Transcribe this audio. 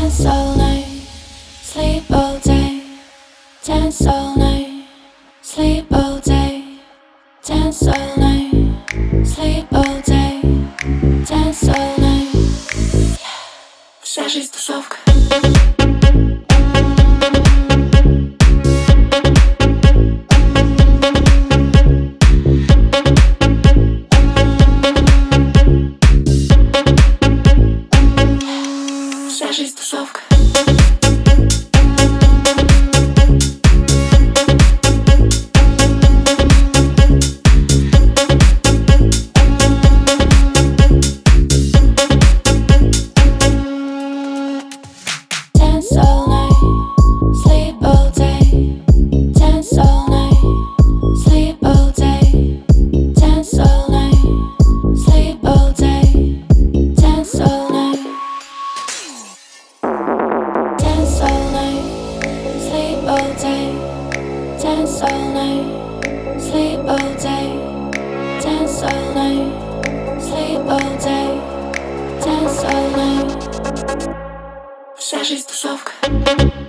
Dance all night, sleep all day. Dance all night, sleep all day. Dance all night, sleep all day. Dance all night. Вся жизнь тусовка. Вся жизнь тусовка. Dance all night, sleep all day. Dance all night, sleep all day. Dance all night, sleep all day. Dance all night. Dance all night, sleep all day. Dance all night, sleep all day. Dance all night, sleep all day. Dance all night. Вся жизнь тусовка.